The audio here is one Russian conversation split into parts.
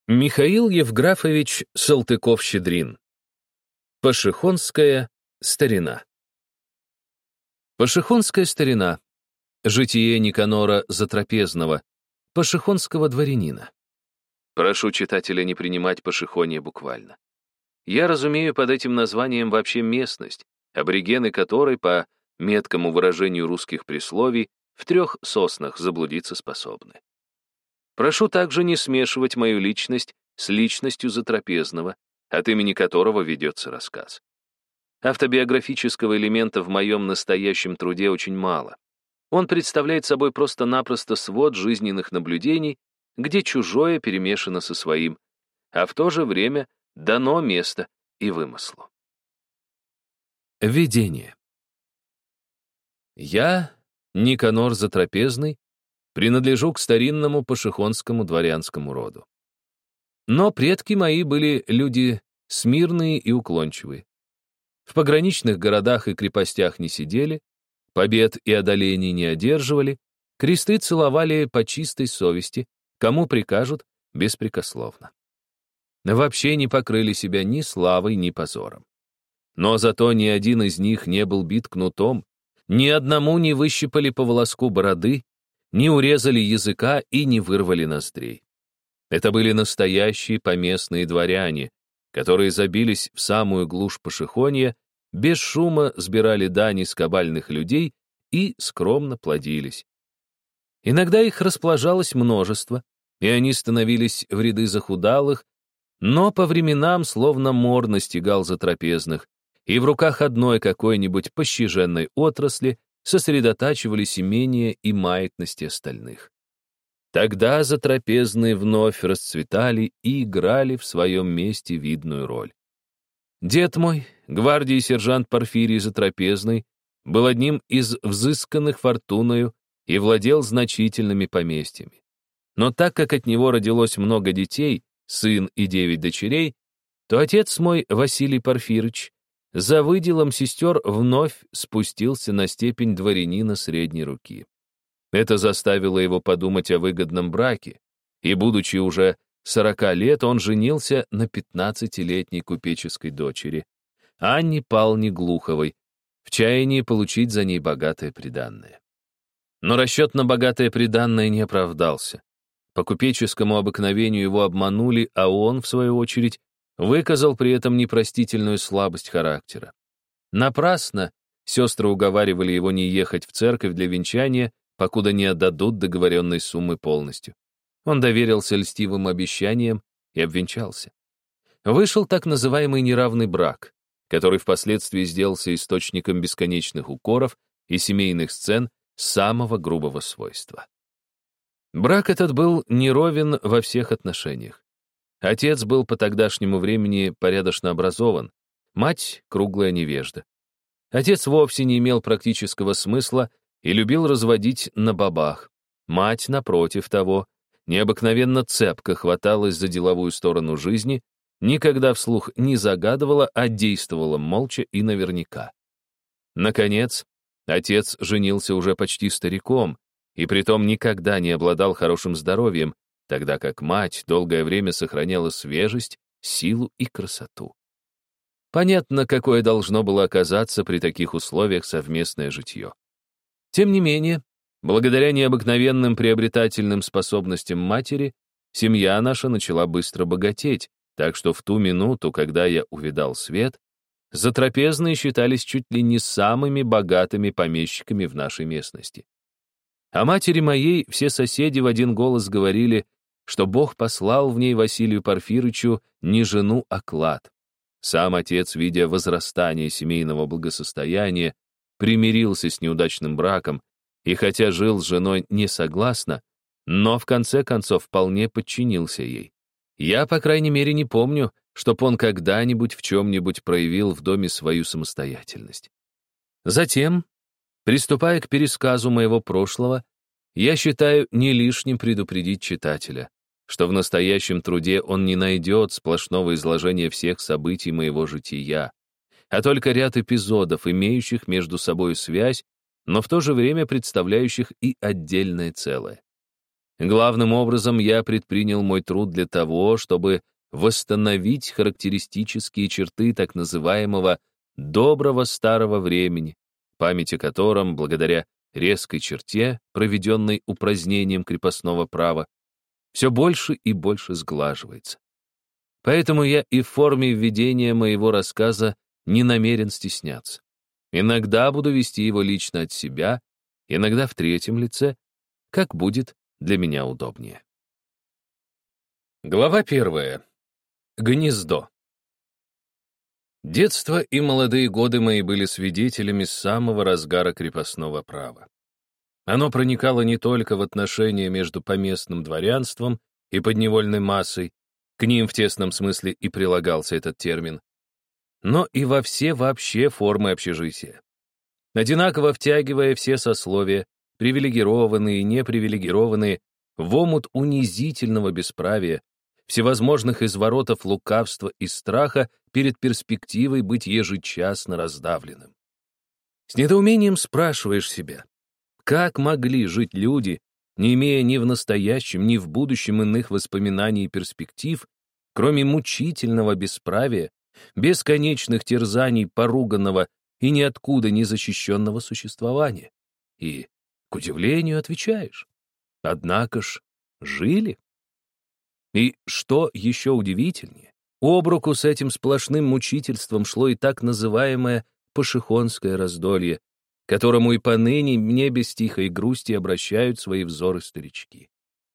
Михаил Евграфович Салтыков-Щедрин. Пашихонская старина. Пашихонская старина. Житие Никанора Затрапезного, пашихонского дворянина. Прошу читателя не принимать пашихонье буквально. Я разумею под этим названием вообще местность, аборигены которой, по меткому выражению русских присловий, в 3 соснах заблудиться способны. Прошу также не смешивать мою личность с личностью Затрапезного, от имени которого ведется рассказ. Автобиографического элемента в моем настоящем труде очень мало. Он представляет собой просто-напросто свод жизненных наблюдений, где чужое перемешано со своим, а в то же время дано место и вымыслу. Введение. Я, Никанор Затрапезный, принадлежу к старинному пашихонскому дворянскому роду. Но предки мои были люди смирные и уклончивые. В пограничных городах и крепостях не сидели, побед и одолений не одерживали, кресты целовали по чистой совести, кому прикажут, беспрекословно. Вообще не покрыли себя ни славой, ни позором. Но зато ни один из них не был бит кнутом, ни одному не выщипали по волоску бороды, не урезали языка и не вырвали ноздрей. Это были настоящие поместные дворяне, которые забились в самую глушь пашихонья, без шума сбирали дани с кабальных людей и скромно плодились. Иногда их расположалось множество, и они становились в ряды захудалых, но по временам словно мор настигал Затрапезных, и в руках одной какой-нибудь пощаженной отрасли сосредотачивались имения и маятности остальных. Тогда Затрапезные вновь расцветали и играли в своем месте видную роль. Дед мой, гвардии сержант Порфирий Затрапезный, был одним из взысканных фортуною и владел значительными поместьями. Но так как от него родилось много детей, сын и 9 дочерей, то отец мой, Василий Порфирыч, за выделом сестер вновь спустился на степень дворянина средней руки. Это заставило его подумать о выгодном браке, и, будучи уже 40 лет, он женился на 15-летней купеческой дочери, Анне Павловне Глуховой, в чаянии получить за ней богатое приданное. Но расчет на богатое приданное не оправдался. По купеческому обыкновению его обманули, а он, в свою очередь, выказал при этом непростительную слабость характера. Напрасно сестры уговаривали его не ехать в церковь для венчания, покуда не отдадут договоренной суммы полностью. Он доверился льстивым обещаниям и обвенчался. Вышел так называемый неравный брак, который впоследствии сделался источником бесконечных укоров и семейных сцен самого грубого свойства. Брак этот был неровен во всех отношениях. Отец был по тогдашнему времени порядочно образован, мать — круглая невежда. Отец вовсе не имел практического смысла и любил разводить на бабах. Мать, напротив того, необыкновенно цепко хваталась за деловую сторону жизни, никогда вслух не загадывала, а действовала молча и наверняка. Наконец, отец женился уже почти стариком, и притом никогда не обладал хорошим здоровьем, тогда как мать долгое время сохраняла свежесть, силу и красоту. Понятно, какое должно было оказаться при таких условиях совместное житье. Тем не менее, благодаря необыкновенным приобретательным способностям матери, семья наша начала быстро богатеть, так что в ту минуту, когда я увидал свет, Затрапезные считались чуть ли не самыми богатыми помещиками в нашей местности. О матери моей все соседи в один голос говорили, что Бог послал в ней Василию Порфирычу не жену, а клад. Сам отец, видя возрастание семейного благосостояния, примирился с неудачным браком и, хотя жил с женой не согласно, но в конце концов вполне подчинился ей. Я, по крайней мере, не помню, чтоб он когда-нибудь в чем-нибудь проявил в доме свою самостоятельность. Затем, приступая к пересказу моего прошлого, я считаю не лишним предупредить читателя, что в настоящем труде он не найдет сплошного изложения всех событий моего жития, а только ряд эпизодов, имеющих между собой связь, но в то же время представляющих и отдельное целое. Главным образом я предпринял мой труд для того, чтобы восстановить характеристические черты так называемого доброго старого времени, память о котором, благодаря резкой черте, проведенной упразднением крепостного права, все больше и больше сглаживается. Поэтому я и в форме введения моего рассказа не намерен стесняться. Иногда буду вести его лично от себя, иногда в третьем лице, как будет для меня удобнее. Глава 1. Гнездо. Детство и молодые годы мои были свидетелями самого разгара крепостного права. Оно проникало не только в отношения между поместным дворянством и подневольной массой, к ним в тесном смысле и прилагался этот термин, но и во все вообще формы общежития. Одинаково втягивая все сословия, привилегированные и непривилегированные, в омут унизительного бесправия, всевозможных изворотов лукавства и страха перед перспективой быть ежечасно раздавленным. С недоумением спрашиваешь себя, как могли жить люди, не имея ни в настоящем, ни в будущем иных воспоминаний и перспектив, кроме мучительного бесправия, бесконечных терзаний поруганного и ниоткуда не защищенного существования? И, к удивлению, отвечаешь, однако ж, жили. И что еще удивительнее, об руку с этим сплошным мучительством шло и так называемое пашихонское раздолье, которому и поныне мне без тихой грусти обращают свои взоры старички.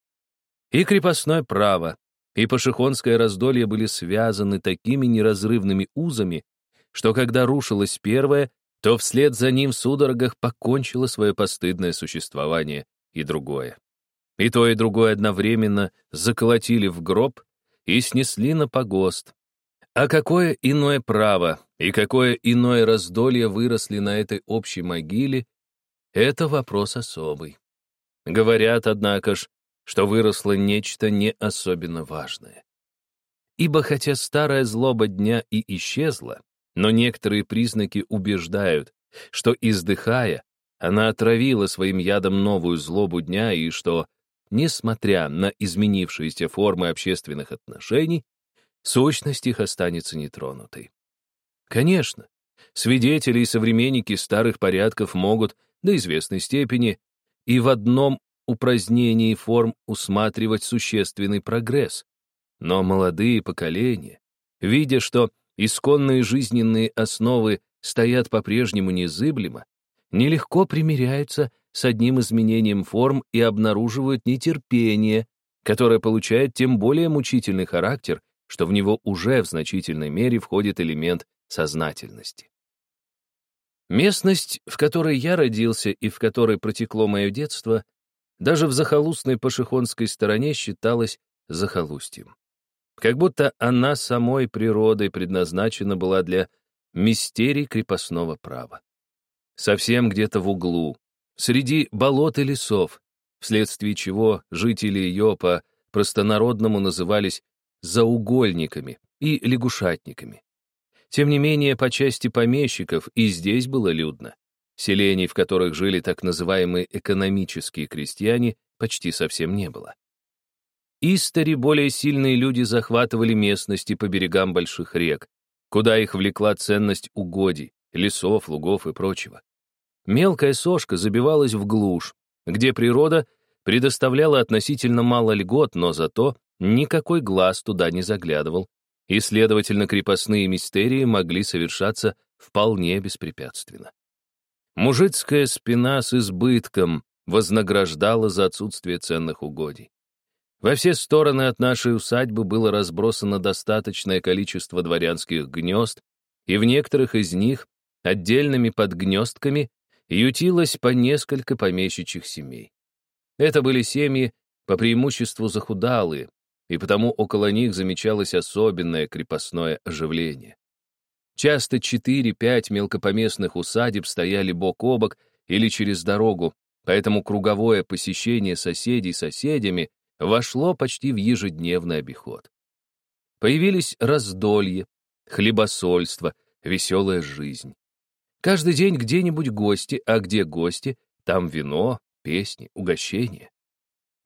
И крепостное право, и пашихонское раздолье были связаны такими неразрывными узами, что когда рушилось первое, то вслед за ним в судорогах покончило свое постыдное существование и другое. И то, и другое одновременно заколотили в гроб и снесли на погост. А какое иное право и какое иное раздолье выросли на этой общей могиле, это вопрос особый. Говорят, однако ж, что выросло нечто не особенно важное. Ибо хотя старая злоба дня и исчезла, но некоторые признаки убеждают, что, издыхая, она отравила своим ядом новую злобу дня и что, несмотря на изменившиеся формы общественных отношений, сущность их останется нетронутой. Конечно, свидетели и современники старых порядков могут до известной степени и в одном упразднении форм усматривать существенный прогресс, но молодые поколения, видя, что исконные жизненные основы стоят по-прежнему незыблемо, нелегко примиряются с одним изменением форм и обнаруживают нетерпение, которое получает тем более мучительный характер, что в него уже в значительной мере входит элемент сознательности. Местность, в которой я родился и в которой протекло мое детство, даже в захолустной пашихонской стороне считалась захолустьем. Как будто она самой природой предназначена была для мистерий крепостного права. Совсем где-то в углу, среди болот и лесов, вследствие чего жители ее по-простонародному назывались заугольниками и лягушатниками. Тем не менее, по части помещиков и здесь было людно. Селений, в которых жили так называемые экономические крестьяне, почти совсем не было. Истори более сильные люди захватывали местности по берегам больших рек, куда их влекла ценность угодий, лесов, лугов и прочего. Мелкая сошка забивалась в глушь, где природа предоставляла относительно мало льгот, но зато никакой глаз туда не заглядывал, и, следовательно, крепостные мистерии могли совершаться вполне беспрепятственно. Мужицкая спина с избытком вознаграждала за отсутствие ценных угодий. Во все стороны от нашей усадьбы было разбросано достаточное количество дворянских гнезд, и в некоторых из них отдельными подгнездками ютилось по несколько помещичьих семей. Это были семьи по преимуществу захудалые, и потому около них замечалось особенное крепостное оживление. Часто 4-5 мелкопоместных усадеб стояли бок о бок или через дорогу, поэтому круговое посещение соседей соседями вошло почти в ежедневный обиход. Появились раздолье, хлебосольство, веселая жизнь. Каждый день где-нибудь гости, а где гости, там вино, песни, угощения.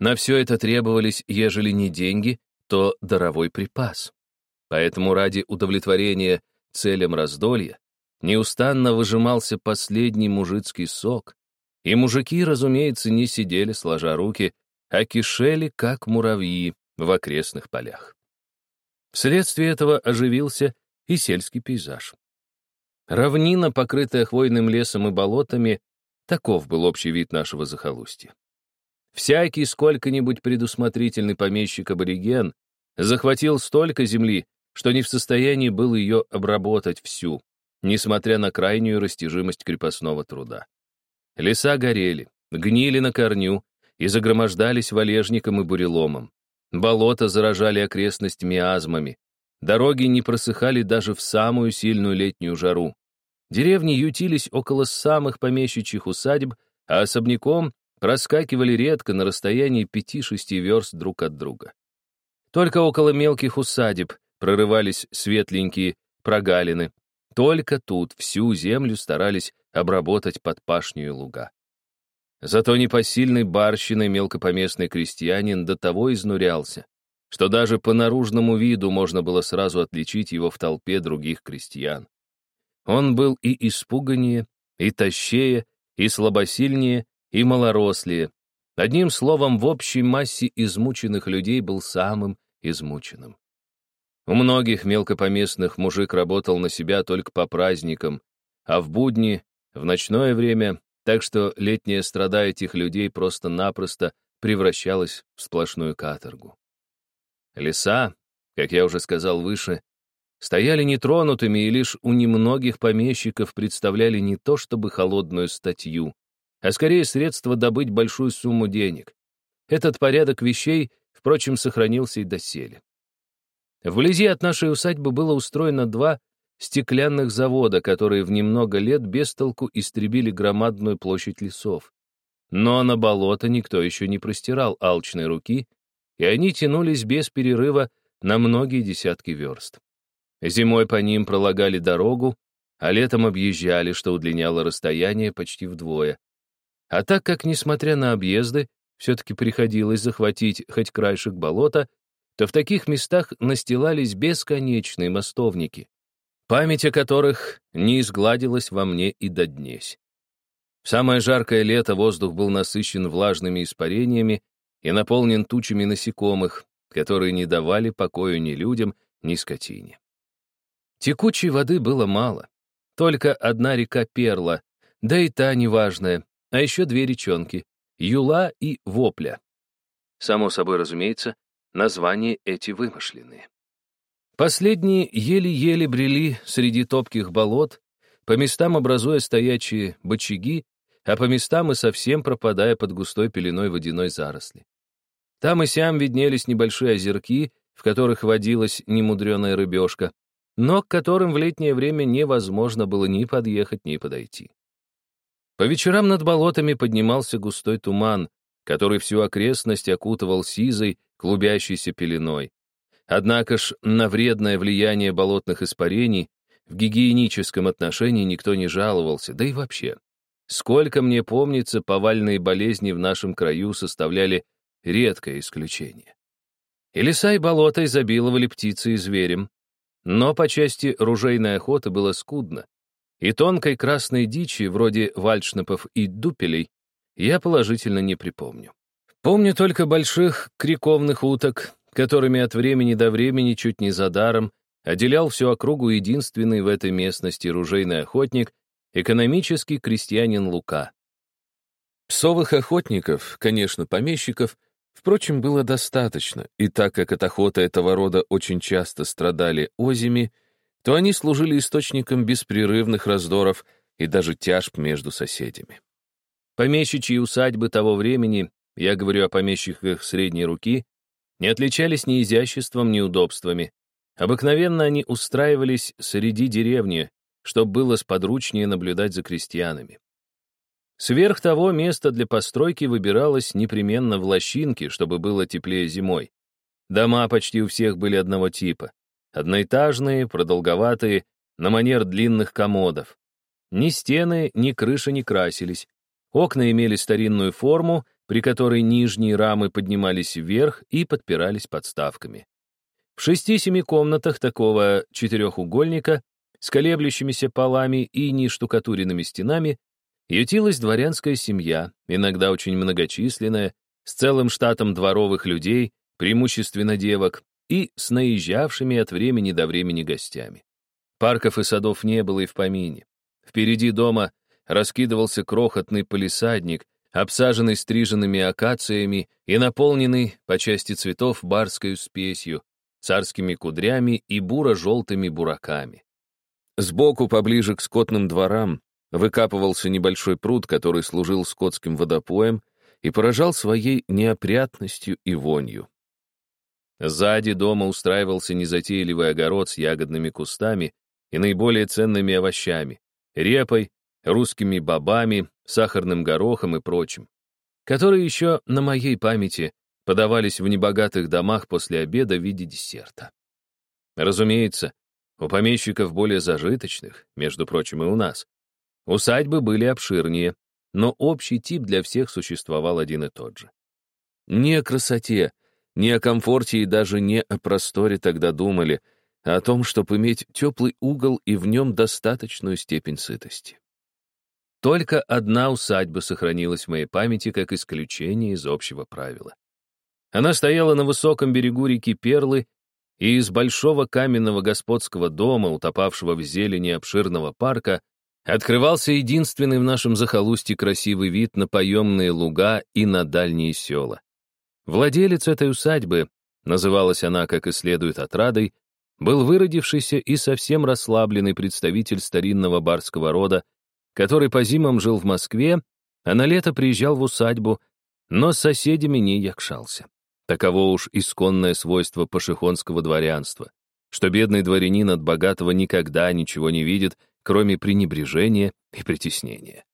На все это требовались, ежели не деньги, то даровой припас. Поэтому ради удовлетворения целям раздолья неустанно выжимался последний мужицкий сок, и мужики, разумеется, не сидели сложа руки, а кишели, как муравьи, в окрестных полях. Вследствие этого оживился и сельский пейзаж. Равнина, покрытая хвойным лесом и болотами, таков был общий вид нашего захолустья. Всякий сколько-нибудь предусмотрительный помещик-абориген захватил столько земли, что не в состоянии был ее обработать всю, несмотря на крайнюю растяжимость крепостного труда. Леса горели, гнили на корню и загромождались валежником и буреломом. Болота заражали окрестность миазмами. Дороги не просыхали даже в самую сильную летнюю жару. Деревни ютились около самых помещичьих усадеб, а особняком проскакивали редко на расстоянии 5-6 верст друг от друга. Только около мелких усадеб прорывались светленькие прогалины. Только тут всю землю старались обработать под пашню и луга. Зато непосильной барщиной мелкопоместный крестьянин до того изнурялся, что даже по наружному виду можно было сразу отличить его в толпе других крестьян. Он был и испуганнее, и тощее, и слабосильнее, и малорослее. Одним словом, в общей массе измученных людей был самым измученным. У многих мелкопоместных мужик работал на себя только по праздникам, а в будни, в ночное время, так что летняя страда этих людей просто-напросто превращалась в сплошную каторгу. Леса, как я уже сказал выше, стояли нетронутыми и лишь у немногих помещиков представляли не то чтобы холодную статью, а скорее средство добыть большую сумму денег. Этот порядок вещей, впрочем, сохранился и доселе. Вблизи от нашей усадьбы было устроено 2 стеклянных завода, которые в немного лет без толку истребили громадную площадь лесов. Но на болото никто еще не простирал алчной руки, и они тянулись без перерыва на многие десятки верст. Зимой по ним пролагали дорогу, а летом объезжали, что удлиняло расстояние почти вдвое. А так как, несмотря на объезды, все-таки приходилось захватить хоть краешек болота, то в таких местах настилались бесконечные мостовники, память о которых не изгладилась во мне и до днесь. В самое жаркое лето воздух был насыщен влажными испарениями и наполнен тучами насекомых, которые не давали покою ни людям, ни скотине. Текучей воды было мало. Только одна река Перла, да и та неважная, а еще 2 речонки — Юла и Вопля. Само собой разумеется, названия эти вымышленные. Последние еле-еле брели среди топких болот, по местам образуя стоячие бочаги, а по местам и совсем пропадая под густой пеленой водяной заросли. Там и сям виднелись небольшие озерки, в которых водилась немудреная рыбешка, но к которым в летнее время невозможно было ни подъехать, ни подойти. По вечерам над болотами поднимался густой туман, который всю окрестность окутывал сизой, клубящейся пеленой. Однако ж на вредное влияние болотных испарений в гигиеническом отношении никто не жаловался, да и вообще. Сколько мне помнится, повальные болезни в нашем краю составляли редкое исключение. И леса и болота изобиловали птицей и зверем, но по части ружейной охоты было скудно, и тонкой красной дичи, вроде вальдшнепов и дупелей, я положительно не припомню. Помню только больших криковных уток, которыми от времени до времени чуть не за даром отделял всю округу единственный в этой местности ружейный охотник, экономический крестьянин Лука. Псовых охотников, конечно, помещиков, впрочем, было достаточно, и так как от охоты этого рода очень часто страдали озими, то они служили источником беспрерывных раздоров и даже тяжб между соседями. Помещичьи усадьбы того времени, я говорю о помещиках средней руки, не отличались ни изяществом, ни удобствами. Обыкновенно они устраивались среди деревни, чтобы было сподручнее наблюдать за крестьянами. Сверх того, место для постройки выбиралось непременно в лощинке, чтобы было теплее зимой. Дома почти у всех были одного типа. Одноэтажные, продолговатые, на манер длинных комодов. Ни стены, ни крыша не красились. Окна имели старинную форму, при которой нижние рамы поднимались вверх и подпирались подставками. В 6-7 комнатах такого четырехугольника с колеблющимися полами и нештукатуренными стенами ютилась дворянская семья, иногда очень многочисленная, с целым штатом дворовых людей, преимущественно девок, и с наезжавшими от времени до времени гостями. Парков и садов не было и в помине. Впереди дома раскидывался крохотный палисадник, обсаженный стриженными акациями и наполненный по части цветов барской спесью, царскими кудрями и буро-желтыми бураками. Сбоку, поближе к скотным дворам, выкапывался небольшой пруд, который служил скотским водопоем и поражал своей неопрятностью и вонью. Сзади дома устраивался незатейливый огород с ягодными кустами и наиболее ценными овощами — репой, русскими бобами, сахарным горохом и прочим, которые еще на моей памяти подавались в небогатых домах после обеда в виде десерта. Разумеется, у помещиков более зажиточных, между прочим, и у нас, усадьбы были обширнее, но общий тип для всех существовал один и тот же. Не о красоте, не о комфорте и даже не о просторе тогда думали, а о том, чтобы иметь теплый угол и в нем достаточную степень сытости. Только одна усадьба сохранилась в моей памяти как исключение из общего правила. Она стояла на высоком берегу реки Перлы, и из большого каменного господского дома, утопавшего в зелени обширного парка, открывался единственный в нашем захолустье красивый вид на поемные луга и на дальние села. Владелец этой усадьбы, называлась она, как и следует, Отрадой, был выродившийся и совсем расслабленный представитель старинного барского рода, который по зимам жил в Москве, а на лето приезжал в усадьбу, но с соседями не якшался. Таково уж исконное свойство пашихонского дворянства, что бедный дворянин от богатого никогда ничего не видит, кроме пренебрежения и притеснения.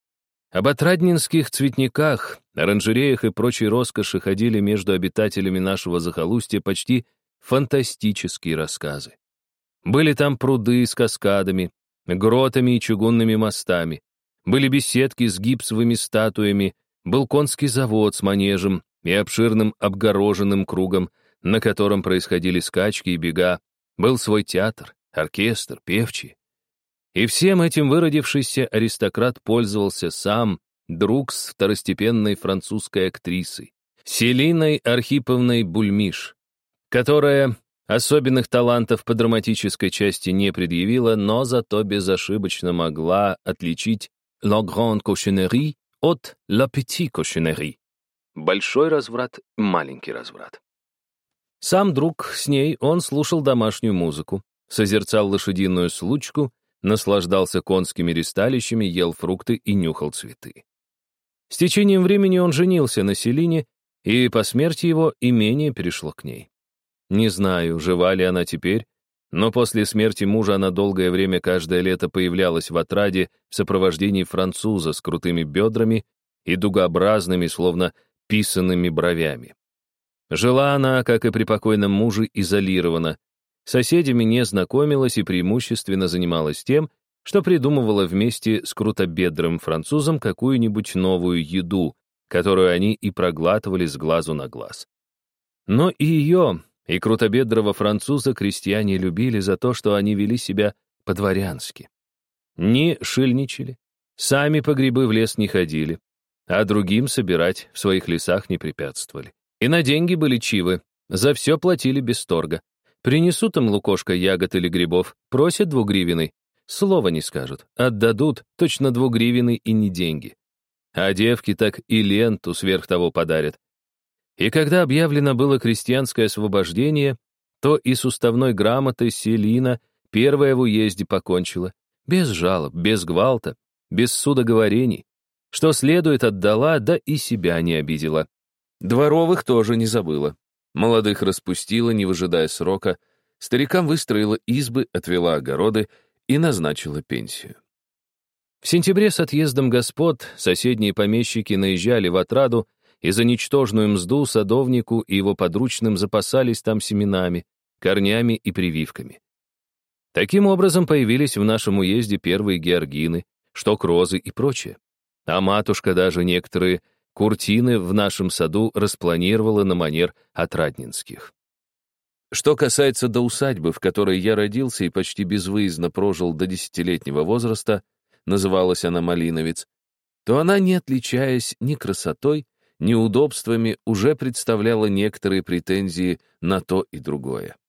Об отраднинских цветниках, оранжереях и прочей роскоши ходили между обитателями нашего захолустья почти фантастические рассказы. Были там пруды с каскадами, гротами и чугунными мостами, были беседки с гипсовыми статуями, был конский завод с манежем и обширным обгороженным кругом, на котором происходили скачки и бега, был свой театр, оркестр, певчие. И всем этим выродившийся аристократ пользовался сам, друг с второстепенной французской актрисой, Селиной Архиповной Бульмиш, которая особенных талантов по драматической части не предъявила, но зато безошибочно могла отличить «la grande cochonnerie» от «la petite cochonnerie». Большой разврат, маленький разврат. Сам друг с ней, он слушал домашнюю музыку, созерцал лошадиную случку, наслаждался конскими ристалищами, ел фрукты и нюхал цветы. С течением времени он женился на Селине, и по смерти его имение перешло к ней. Не знаю, жива ли она теперь, но после смерти мужа она долгое время каждое лето появлялась в Отраде в сопровождении француза с крутыми бедрами и дугообразными, словно писанными бровями. Жила она, как и при покойном муже, изолированно, с соседями не знакомилась и преимущественно занималась тем, что придумывала вместе с крутобедрым французом какую-нибудь новую еду, которую они и проглатывали с глазу на глаз. Но и ее, и крутобедрого француза крестьяне любили за то, что они вели себя по-дворянски. Не шильничали, сами по грибы в лес не ходили, а другим собирать в своих лесах не препятствовали. И на деньги были чивы, за все платили без торга. Принесут им лукошко ягод или грибов, просят 2 гривенной, слова не скажут, отдадут точно 2 гривенной и не деньги. А девки так и ленту сверх того подарят. И когда объявлено было крестьянское освобождение, то и с уставной грамотой Селина первая в уезде покончила, без жалоб, без гвалта, без судоговорений, что следует отдала, да и себя не обидела. Дворовых тоже не забыла. Молодых распустила, не выжидая срока, старикам выстроила избы, отвела огороды и назначила пенсию. В сентябре с отъездом господ соседние помещики наезжали в Отраду и за ничтожную мзду садовнику и его подручным запасались там семенами, корнями и прививками. Таким образом появились в нашем уезде первые георгины, шток розы и прочее. А матушка даже некоторые Куртины в нашем саду распланировала на манер отраднинских. Что касается до усадьбы, в которой я родился и почти безвыездно прожил до 10-летнего возраста, называлась она Малиновец, то она, не отличаясь ни красотой, ни удобствами, уже представляла некоторые претензии на то и другое.